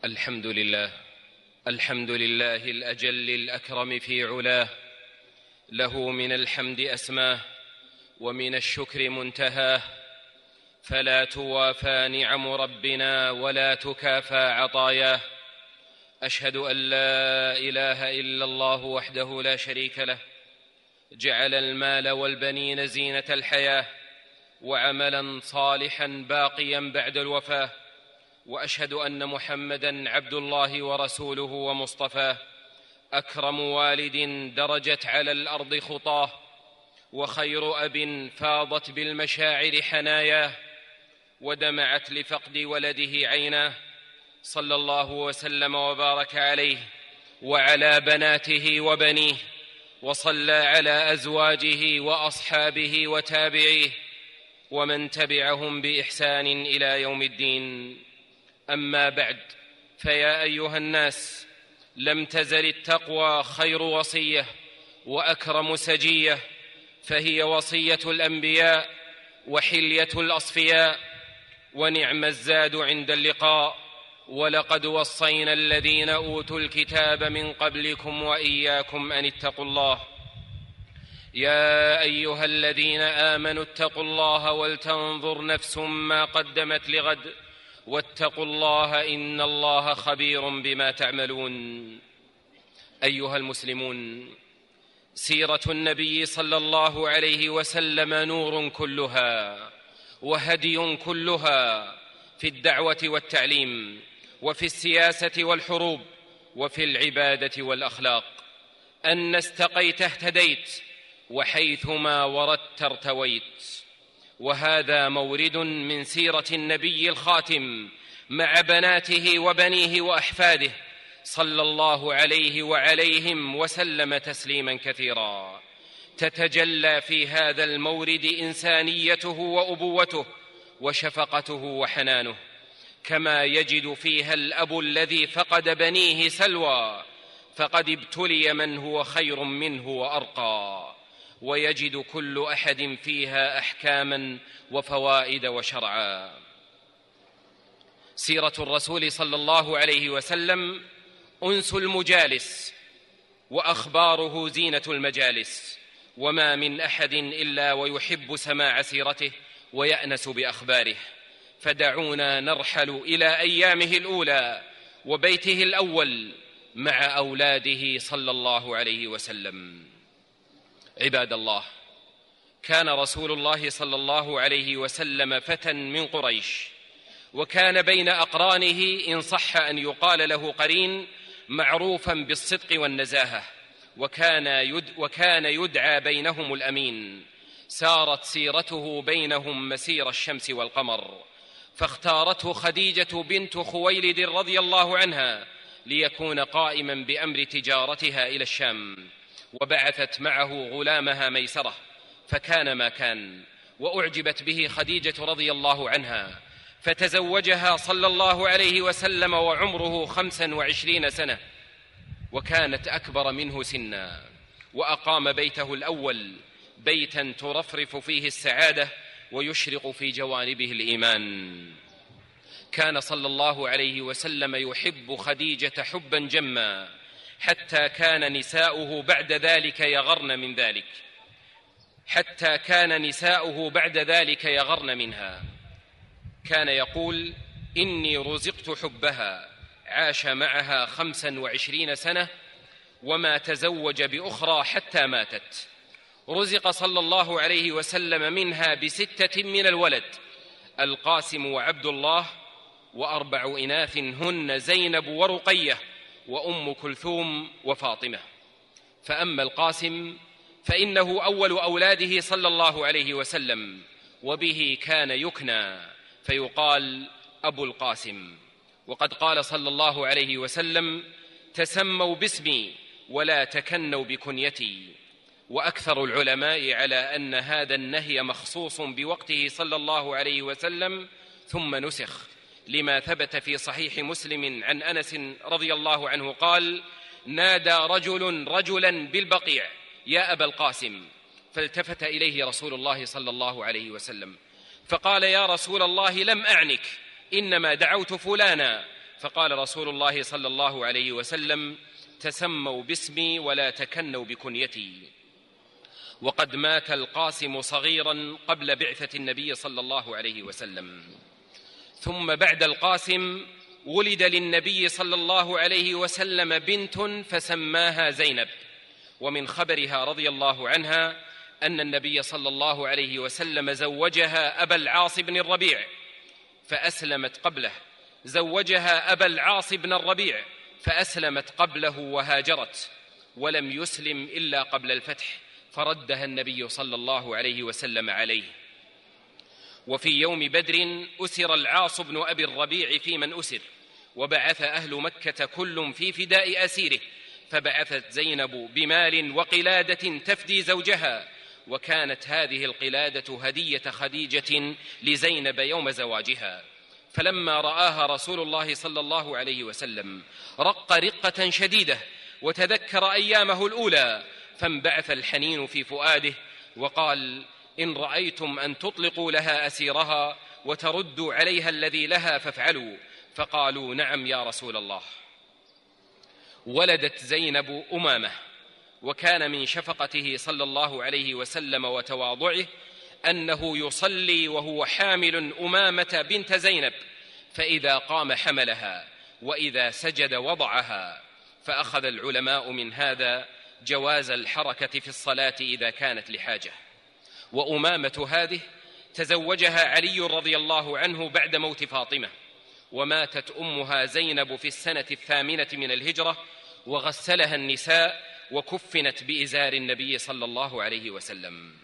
الحمد لله الأجل الأكرم في علاه، له من الحمد أسماه ومن الشكر منتهاه، فلا توافى نعم ربنا ولا تكافى عطاياه. أشهد أن لا إله إلا الله وحده لا شريك له، جعل المال والبنين زينة الحياة وعملا صالحا باقيا بعد الوفاة. وأشهد أن محمدًا عبد الله ورسوله ومصطفاه، أكرم والد درجت على الأرض خطاه، وخير أب فاضت بالمشاعر حناياه، ودمعت لفقد ولده عيناه، صلى الله وسلم وبارك عليه وعلى بناته وبنيه، وصلى على أزواجه وأصحابه وتابعيه ومن تبعهم بإحسان إلى يوم الدين. أما بعد، فيا أيها الناس، لم تزل التقوى خير وصية وأكرم سجية، فهي وصية الأنبياء وحلية الأصفياء، ونعم الزاد عند اللقاء. ولقد وصينا الذين أوتوا الكتاب من قبلكم وإياكم أن اتقوا الله. يا أيها الذين آمنوا اتقوا الله ولتنظر نفس ما قدمت لغد، واتقوا الله إن الله خبير بما تعملون. أيها المسلمون، سيرة النبي صلى الله عليه وسلم نور كلها وهدي كلها، في الدعوة والتعليم، وفي السياسة والحروب، وفي العبادة والأخلاق. أن استقيت اهتديت، وحيثما وردت ارتويت. وهذا مورد من سيرة النبي الخاتم مع بناته وبنيه وأحفاده، صلى الله عليه وعليهم وسلم تسليما كثيرا. تتجلى في هذا المورد إنسانيته وأبوته وشفقته وحنانه، كما يجد فيها الأب الذي فقد بنيه سلوى فقد ابتلي من هو خير منه وأرقى، ويجد كل أحد فيها أحكاما وفوائد وشرعا. سيرة الرسول صلى الله عليه وسلم أنس المجالس، وأخباره زينة المجالس، وما من أحد إلا ويحب سماع سيرته ويأنس بأخباره. فدعونا نرحل إلى أيامه الأولى وبيته الأول مع أولاده صلى الله عليه وسلم. عباد الله، كان رسول الله صلى الله عليه وسلم فتى من قريش، وكان بين أقرانه إن صح أن يقال له قرين، معروفا بالصدق والنزاهة، وكان يدعى بينهم الأمين. سارت سيرته بينهم مسير الشمس والقمر، فاختارته خديجة بنت خويلد رضي الله عنها ليكون قائما بأمر تجارتها إلى الشام، وبعثت معه غلامها ميسرة، فكان ما كان، وأعجبت به خديجة رضي الله عنها، فتزوجها صلى الله عليه وسلم وعمره 25 سنة، وكانت أكبر منه سنا، وأقام بيته الأول بيتا ترفرف فيه السعادة ويشرق في جوانبه الإيمان. كان صلى الله عليه وسلم يحب خديجة حبا جما، حتى كان نساؤه بعد ذلك يغرن منها. كان يقول: إني رزقت حبها. عاش معها 25 سنة وما تزوج بأخرى حتى ماتت. رزق صلى الله عليه وسلم منها ب6 من الولد: القاسم وعبد الله، و4 إناث هن زينب ورقية وأم كلثوم وفاطمة. فأما القاسم فإنه أول أولاده صلى الله عليه وسلم، وبه كان يكنى فيقال أبو القاسم. وقد قال صلى الله عليه وسلم: تسموا باسمي ولا تكنوا بكنيتي. وأكثر العلماء على أن هذا النهي مخصوص بوقته صلى الله عليه وسلم ثم نسخ، لما ثبت في صحيح مسلم عن أنس رضي الله عنه قال: نادى رجل رجلا بالبقيع: يا أبا القاسم. فالتفت إليه رسول الله صلى الله عليه وسلم فقال: يا رسول الله، لم أعنك، إنما دعوت فلانا. فقال رسول الله صلى الله عليه وسلم: تسموا باسمي ولا تكنوا بكنيتي. وقد مات القاسم صغيرا قبل بعثة النبي صلى الله عليه وسلم. ثم بعد القاسم ولد للنبي صلى الله عليه وسلم بنت فسماها زينب. ومن خبرها رضي الله عنها أن النبي صلى الله عليه وسلم زوجها أبا العاص بن الربيع فأسلمت قبله، زوجها أبا العاص بن الربيع فأسلمت قبله وهاجرت، ولم يسلم إلا قبل الفتح فردها النبي صلى الله عليه وسلم عليه. وفي يوم بدر أسر العاص بن أبي الربيع في من أسر، وبعث أهل مكة كل في فداء أسيره، فبعثت زينب بمال وقلادة تفدي زوجها، وكانت هذه القلادة هدية خديجة لزينب يوم زواجها. فلما رآها رسول الله صلى الله عليه وسلم رق رقة شديدة وتذكر أيامه الأولى، فانبعث الحنين في فؤاده وقال: إن رأيتم أن تطلقوا لها أسيرها وتردوا عليها الذي لها فافعلوا. فقالوا: نعم يا رسول الله. ولدت زينب أمامة، وكان من شفقته صلى الله عليه وسلم وتواضعه أنه يصلي وهو حامل أمامة بنت زينب، فإذا قام حملها وإذا سجد وضعها. فأخذ العلماء من هذا جواز الحركة في الصلاة إذا كانت لحاجة. وأمامة هذه تزوجها علي رضي الله عنه بعد موت فاطمة، وماتت أمها زينب في السنة 8 من الهجرة، وغسلها النساء وكفنت بإزار النبي صلى الله عليه وسلم.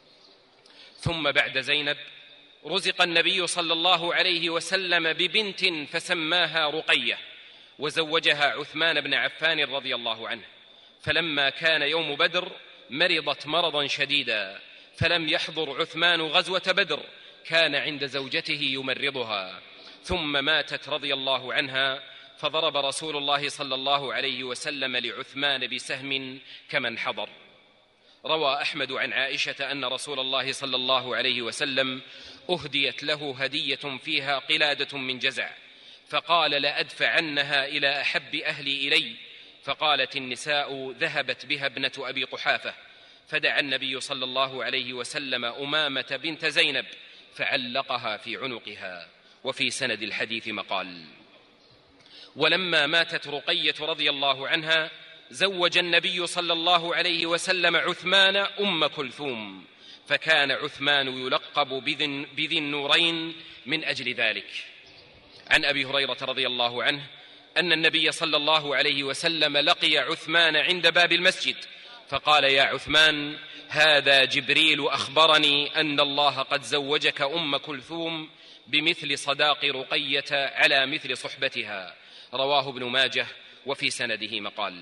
ثم بعد زينب رزق النبي صلى الله عليه وسلم ببنت فسماها رقية، وزوجها عثمان بن عفان رضي الله عنه. فلما كان يوم بدر مرضت مرضا شديدا، فلم يحضر عثمان غزوة بدر، كان عند زوجته يمرضها، ثم ماتت رضي الله عنها، فضرب رسول الله صلى الله عليه وسلم لعثمان بسهم كمن حضر. روى أحمد عن عائشة أن رسول الله صلى الله عليه وسلم أهديت له هدية فيها قلادة من جزع، فقال: لأدفعنها إلى أحب أهلي إلي. فقالت النساء: ذهبت بها ابنة أبي قحافة. فدعا النبي صلى الله عليه وسلم أمامة بنت زينب فعلقها في عنقها. وفي سند الحديث مقال. ولما ماتت رقية رضي الله عنها زوج النبي صلى الله عليه وسلم عثمان أم كلثوم، فكان عثمان يلقب بذي النورين من أجل ذلك. عن أبي هريرة رضي الله عنه أن النبي صلى الله عليه وسلم لقي عثمان عند باب المسجد فقال: يا عثمان، هذا جبريل أخبرني أن الله قد زوجك أم كلثوم بمثل صداق رقية على مثل صحبتها. رواه ابن ماجه، وفي سنده مقال.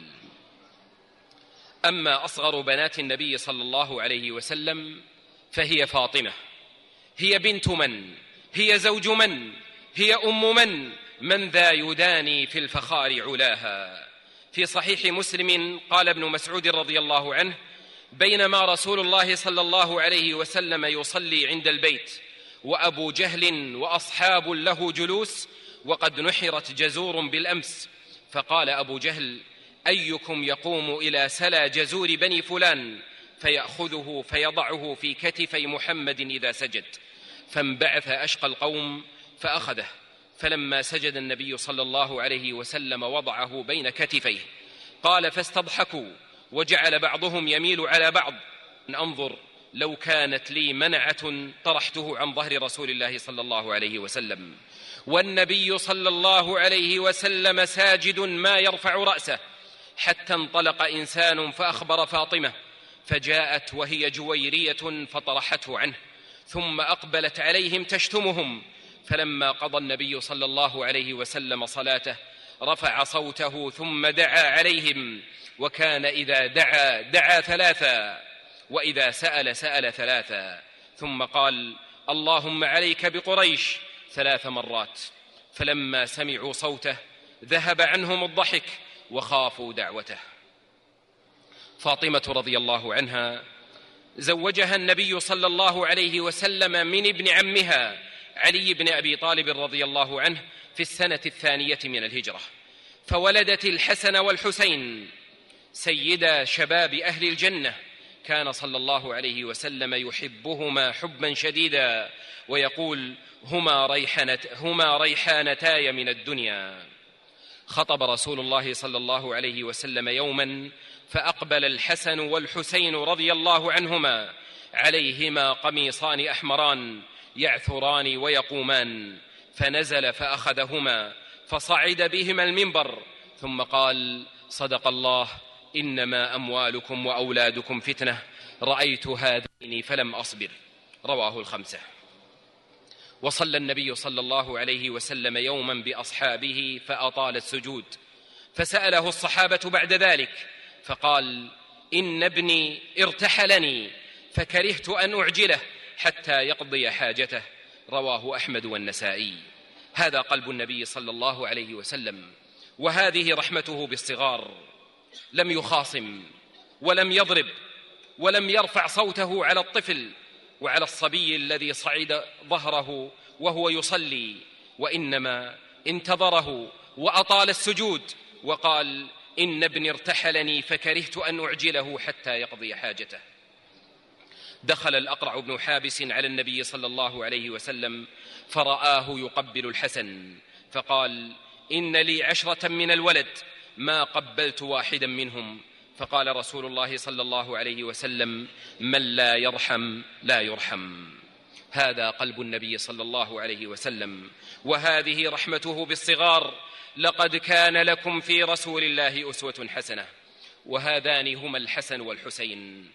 أما أصغر بنات النبي صلى الله عليه وسلم فهي فاطمة. هي بنت من؟ هي زوج من؟ هي أم من ذا يداني في الفخار علاها؟ في صحيح مسلم قال ابن مسعود رضي الله عنه: بينما رسول الله صلى الله عليه وسلم يصلي عند البيت وأبو جهل وأصحاب له جلوس، وقد نحرت جزور بالأمس، فقال أبو جهل: أيكم يقوم إلى سلى جزور بني فلان فيأخذه فيضعه في كتفي محمد إذا سجد؟ فانبعث أشقى القوم فأخذه، فلما سجد النبي صلى الله عليه وسلم وضعه بين كتفيه. قال: فاستضحكوا، وجعل بعضهم يميل على بعض. انظر، لو كانت لي منعة طرحته عن ظهر رسول الله صلى الله عليه وسلم، والنبي صلى الله عليه وسلم ساجد ما يرفع رأسه، حتى انطلق إنسان فأخبر فاطمة، فجاءت وهي جويرية فطرحته عنه، ثم أقبلت عليهم تشتمهم. فلما قضى النبي صلى الله عليه وسلم صلاته رفع صوته ثم دعا عليهم، وكان إذا دعا ثلاثا، وإذا سأل ثلاثا، ثم قال: اللهم عليك بقريش 3 مرات. فلما سمعوا صوته ذهب عنهم الضحك وخافوا دعوته. فاطمة رضي الله عنها زوجها النبي صلى الله عليه وسلم من ابن عمها علي بن أبي طالب رضي الله عنه في السنة 2 من الهجرة، فولدت الحسن والحسين سيدا شباب أهل الجنة. كان صلى الله عليه وسلم يحبهما حبا شديدا ويقول: هما ريحانتاي من الدنيا. خطب رسول الله صلى الله عليه وسلم يوما، فأقبل الحسن والحسين رضي الله عنهما عليهما قميصان أحمران يعثران ويقومان، فنزل فأخذهما فصعد بهما المنبر، ثم قال: صدق الله، إنما أموالكم وأولادكم فتنة، رأيت هذين فلم أصبر. رواه الخمسة. وصلى النبي صلى الله عليه وسلم يوما بأصحابه فأطال السجود، فسأله الصحابة بعد ذلك فقال: إن ابني ارتحلني فكرهت أن أعجله حتى يقضي حاجته. رواه أحمد والنسائي. هذا قلب النبي صلى الله عليه وسلم، وهذه رحمته بالصغار. لم يخاصم ولم يضرب ولم يرفع صوته على الطفل وعلى الصبي الذي صعد ظهره وهو يصلي، وإنما انتظره وأطال السجود وقال: إن ابني ارتحلني فكرهت أن أعجله حتى يقضي حاجته. دخل الأقرع بن حابس على النبي صلى الله عليه وسلم فرآه يقبل الحسن، فقال: إن لي 10 من الولد ما قبلت واحدا منهم. فقال رسول الله صلى الله عليه وسلم: من لا يرحم لا يرحم. هذا قلب النبي صلى الله عليه وسلم، وهذه رحمته بالصغار. لقد كان لكم في رسول الله أسوة حسنة. وهذان هما الحسن والحسين.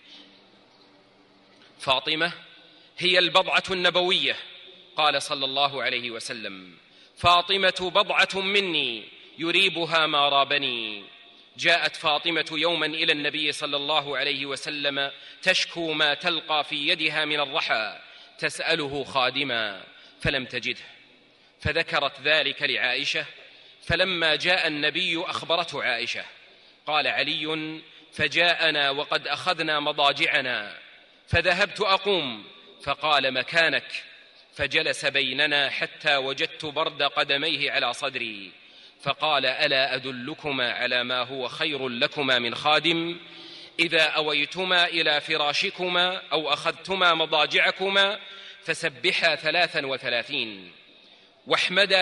فاطمة هي البضعة النبوية، قال صلى الله عليه وسلم: فاطمة بضعة مني يريبها ما رابني. جاءت فاطمة يوما إلى النبي صلى الله عليه وسلم تشكو ما تلقى في يدها من الرحى، تسأله خادما فلم تجده، فذكرت ذلك لعائشة. فلما جاء النبي أخبرته عائشة. قال علي: فجاءنا وقد أخذنا مضاجعنا، فذهبت أقوم فقال: مكانك، فجلس بيننا حتى وجدت برد قدميه على صدري، فقال: ألا أدلكما على ما هو خير لكما من خادم؟ إذا أويتما إلى فراشكما أو أخذتما مضاجعكما فسبحا 33 واحمدا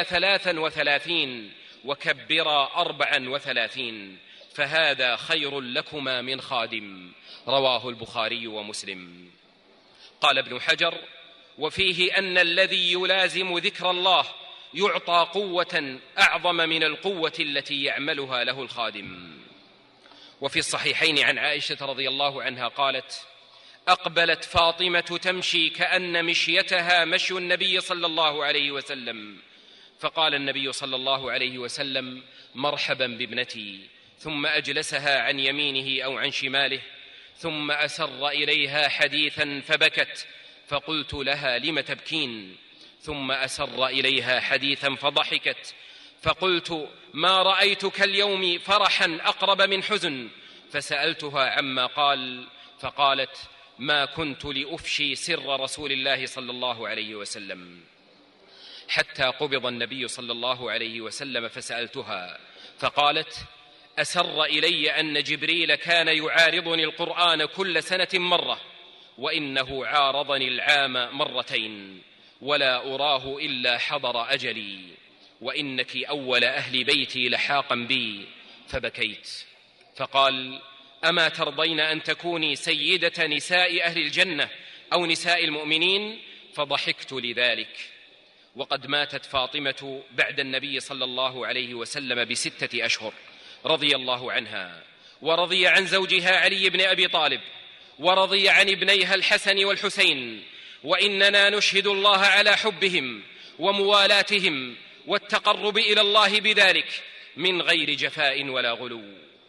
33 وكبرا 34، فهذا خير لكما من خادم. رواه البخاري ومسلم. قال ابن حجر: وفيه أن الذي يلازم ذكر الله يعطى قوة أعظم من القوة التي يعملها له الخادم. وفي الصحيحين عن عائشة رضي الله عنها قالت: أقبلت فاطمة تمشي كأن مشيتها مشي النبي صلى الله عليه وسلم، فقال النبي صلى الله عليه وسلم: مرحبا بابنتي، ثم أجلسها عن يمينه أو عن شماله، ثم أسر إليها حديثا فبكت، فقلت لها: لم تبكين؟ ثم أسر إليها حديثا فضحكت، فقلت: ما رأيتك اليوم فرحا أقرب من حزن، فسألتها عما قال، فقالت: ما كنت لأفشي سر رسول الله صلى الله عليه وسلم، حتى قبض النبي صلى الله عليه وسلم، فسألتها فقالت: أسر إلي أن جبريل كان يعارضني القرآن كل سنة مرة، وإنه عارضني العام 2 ولا أراه إلا حضر أجلي، وإنك أول أهل بيتي لحاقا بي. فبكيت. فقال: أما ترضين أن تكوني سيدة نساء أهل الجنة أو نساء المؤمنين؟ فضحكت لذلك. وقد ماتت فاطمة بعد النبي صلى الله عليه وسلم ب6 أشهر رضي الله عنها، ورضي عن زوجها علي بن أبي طالب، ورضي عن ابنيها الحسن والحسين، وإننا نشهد الله على حبهم وموالاتهم والتقرب إلى الله بذلك من غير جفاء ولا غلو.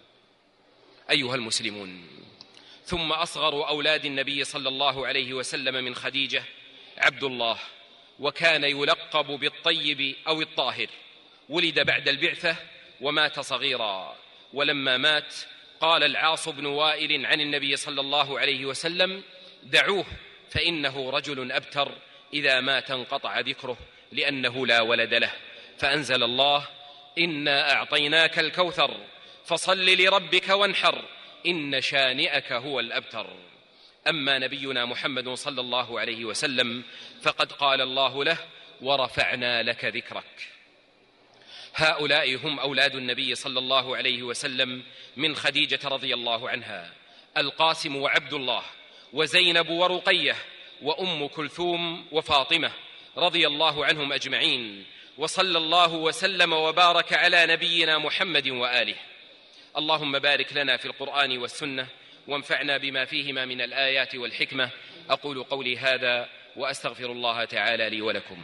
أيها المسلمون، ثم أصغر أولاد النبي صلى الله عليه وسلم من خديجة عبد الله، وكان يلقب بالطيب أو الطاهر. ولد بعد البعثة ومات صغيرا، ولما مات قال العاص بن وائل عن النبي صلى الله عليه وسلم: دعوه فإنه رجل أبتر، إذا مات انقطع ذكره، لأنه لا ولد له. فأنزل الله: إنا أعطيناك الكوثر فصل لربك وانحر إن شانئك هو الأبتر. أما نبينا محمد صلى الله عليه وسلم فقد قال الله له: ورفعنا لك ذكرك. هؤلاء هم أولاد النبي صلى الله عليه وسلم من خديجة رضي الله عنها: القاسم وعبد الله، وزينب ورقية، وأم كلثوم وفاطمة رضي الله عنهم أجمعين. وصلى الله وسلم وبارك على نبينا محمد وآله. اللهم بارك لنا في القرآن والسنة، وانفعنا بما فيهما من الآيات والحكمة. أقول قولي هذا وأستغفر الله تعالى لي ولكم.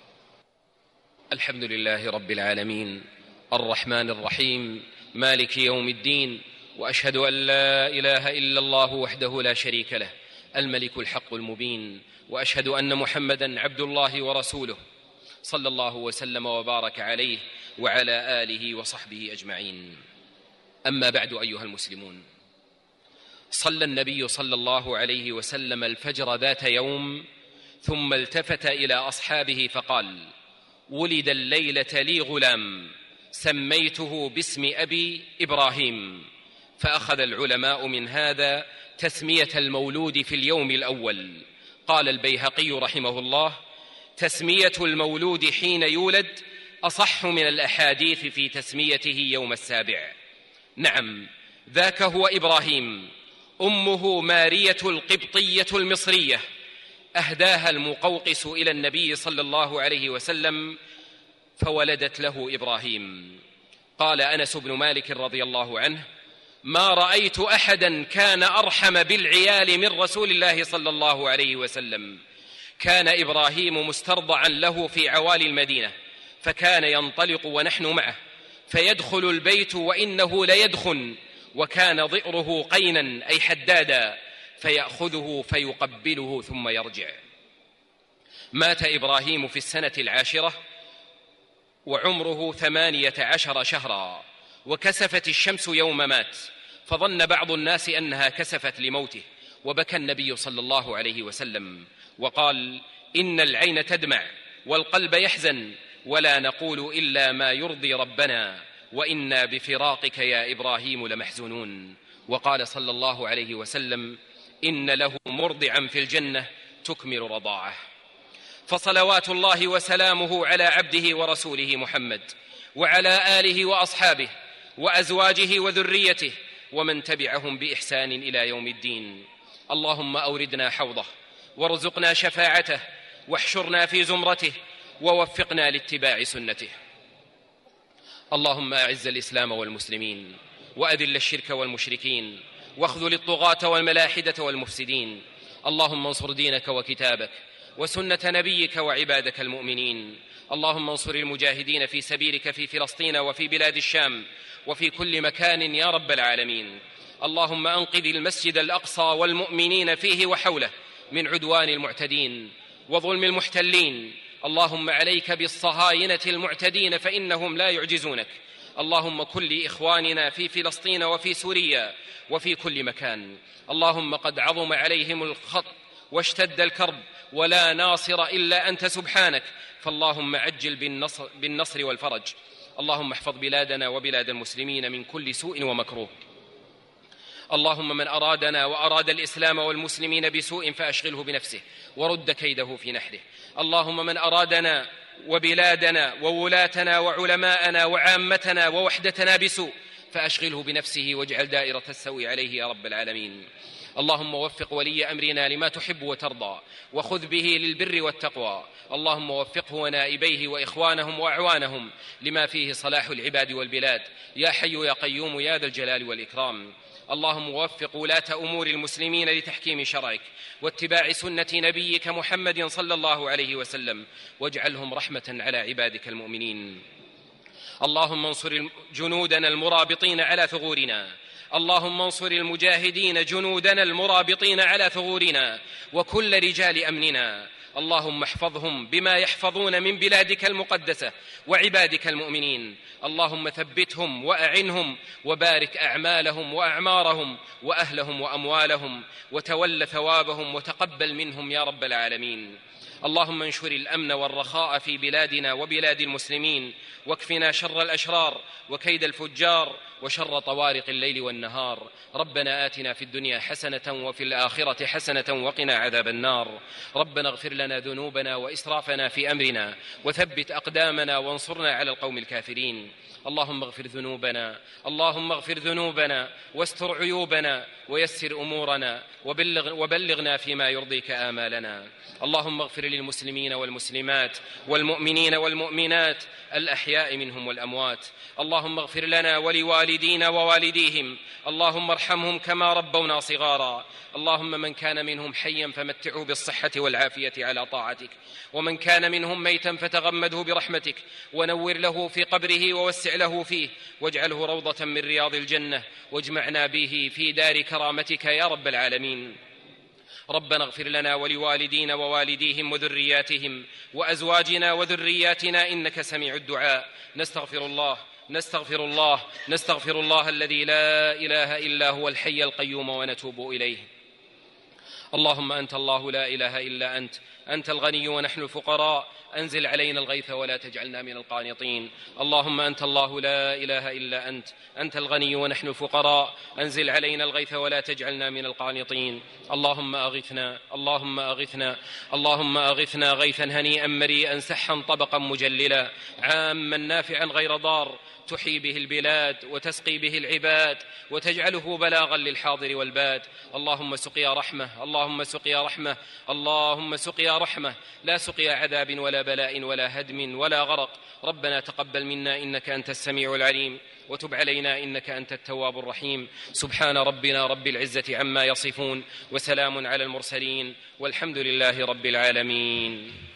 الحمد لله رب العالمين، الرحمن الرحيم، مالك يوم الدين، وأشهد أن لا إله إلا الله وحده لا شريك له، الملك الحق المبين، وأشهد أن محمدًا عبد الله ورسوله، صلى الله وسلم وبارك عليه وعلى آله وصحبه أجمعين. أما بعد، أيها المسلمون، صلى النبي صلى الله عليه وسلم الفجر ذات يوم، ثم التفت إلى أصحابه فقال: ولد الليلة لي غلام سميته باسم أبي إبراهيم. فأخذ العلماء من هذا تسمية المولود في اليوم الأول. قال البيهقي رحمه الله: تسمية المولود حين يولد أصح من الأحاديث في تسميته يوم السابع. نعم، ذاك هو إبراهيم. أمه مارية القبطية المصرية، أهداها المقوقس إلى النبي صلى الله عليه وسلم فولدت له إبراهيم. قال أنس بن مالك رضي الله عنه: ما رأيت أحدا كان أرحم بالعيال من رسول الله صلى الله عليه وسلم. كان إبراهيم مسترضعا له في عوالي المدينة، فكان ينطلق ونحن معه، فيدخل البيت وإنه ليدخن، وكان ضئره قينا أي حدادا، فيأخذه فيقبله ثم يرجع. مات إبراهيم في السنة 10 وعمره 18 شهرا، وكسفت الشمس يوم مات، فظن بعض الناس أنها كسفت لموته، وبكى النبي صلى الله عليه وسلم وقال: إن العين تدمع والقلب يحزن، ولا نقول إلا ما يرضي ربنا، وإنا بفراقك يا إبراهيم لمحزونون. وقال صلى الله عليه وسلم: إن له مرضعا في الجنة تكمل رضاعه. فصلوات الله وسلامه على عبده ورسوله محمد، وعلى آله وأصحابه وأزواجه وذريته ومن تبعهم بإحسان إلى يوم الدين. اللهم أوردنا حوضه، وارزقنا شفاعته، واحشرنا في زمرته، ووفقنا لاتباع سنته. اللهم أعز الإسلام والمسلمين، وأذل الشرك والمشركين، واخذل الطغاة والملاحدة والمفسدين. اللهم انصر دينك وكتابك وسنة نبيك وعبادك المؤمنين. اللهم انصر المجاهدين في سبيلك في فلسطين وفي بلاد الشام وفي كل مكان يا رب العالمين. اللهم أنقذ المسجد الأقصى والمؤمنين فيه وحوله من عدوان المعتدين وظلم المحتلين. اللهم عليك بالصهاينة المعتدين فإنهم لا يعجزونك. اللهم كن لإخواننا في فلسطين وفي سوريا وفي كل مكان. اللهم قد عظم عليهم الخط واشتد الكرب، ولا ناصر إلا أنت سبحانك، فاللهم عجل بالنصر والفرج. اللهم احفظ بلادنا وبلاد المسلمين من كل سوء ومكروه. اللهم من أرادنا وأراد الإسلام والمسلمين بسوء فأشغله بنفسه ورد كيده في نحره. اللهم من أرادنا وبلادنا وولاتنا وعلماءنا وعامتنا ووحدتنا بسوء فأشغله بنفسه واجعل دائرة السوء عليه يا رب العالمين. اللهم وفق ولي أمرنا لما تحب وترضى، وخذ به للبر والتقوى. اللهم وفقه ونائبيه وإخوانهم وأعوانهم لما فيه صلاح العباد والبلاد، يا حي يا قيوم يا ذا الجلال والإكرام. اللهم وفق ولاة أمور المسلمين لتحكيم شرعك واتباع سنة نبيك محمد صلى الله عليه وسلم، واجعلهم رحمة على عبادك المؤمنين. اللهم انصر جنودنا المرابطين على ثغورنا. اللهم انصر المجاهدين جنودنا المرابطين على ثغورنا وكل رجال أمننا. اللهم احفظهم بما يحفظون من بلادك المقدسة وعبادك المؤمنين. اللهم ثبتهم وأعنهم، وبارك أعمالهم وأعمارهم وأهلهم وأموالهم، وتول ثوابهم وتقبل منهم يا رب العالمين. اللهم انشر الأمن والرخاء في بلادنا وبلاد المسلمين، واكفنا شر الأشرار وكيد الفجار وشر طوارق الليل والنهار. ربنا آتنا في الدنيا حسنة وفي الآخرة حسنة وقنا عذاب النار. ربنا اغفر لنا ذنوبنا وإسرافنا في أمرنا وثبت أقدامنا وانصرنا على القوم الكافرين. اللهم اغفر ذنوبنا، اللهم اغفر ذنوبنا واستر عيوبنا ويسر أمورنا وبلغنا فيما يرضيك آمالنا. اللهم اغفر للمسلمين والمسلمات والمؤمنين والمؤمنات الأحياء منهم والأموات. اللهم اغفر لنا ولوالدينا ووالديهم، اللهم ارحمهم كما ربونا صغارا. اللهم من كان منهم حيا فمتعه بالصحة والعافية على طاعتك، ومن كان منهم ميتا فتغمده برحمتك، ونور له في قبره ووسع له فيه، واجعله روضة من رياض الجنة، واجمعنا به في دار كرامتك يا رب العالمين. ربنا اغفر لنا ولوالدينا ووالديهم وذرياتهم وأزواجنا وذرياتنا إنك سميع الدعاء. نستغفر الله الذي لا إله إلا هو الحي القيوم ونتوب إليه. اللهم أنت الله لا إله إلا أنت الغني ونحن الفقراء، أنزل علينا الغيث ولا تجعلنا من القانطين. اللهم أنت الله لا إله إلا أنت الغني ونحن الفقراء، أنزل علينا الغيث ولا تجعلنا من القانطين. اللهم أغثنا غيثا هنيئا مريئا سحا طبقا مجللا عاما نافعا غير ضار، تحيي به البلاد وتسقي به العباد وتجعله بلاغا للحاضر والباد. اللهم سقيا رحمة لا سقيا عذاب ولا بلاء ولا هدم ولا غرق. ربنا تقبل منا إنك أنت السميع العليم، وتب علينا إنك أنت التواب الرحيم. سبحان ربنا رب العزة عما يصفون، وسلام على المرسلين، والحمد لله رب العالمين.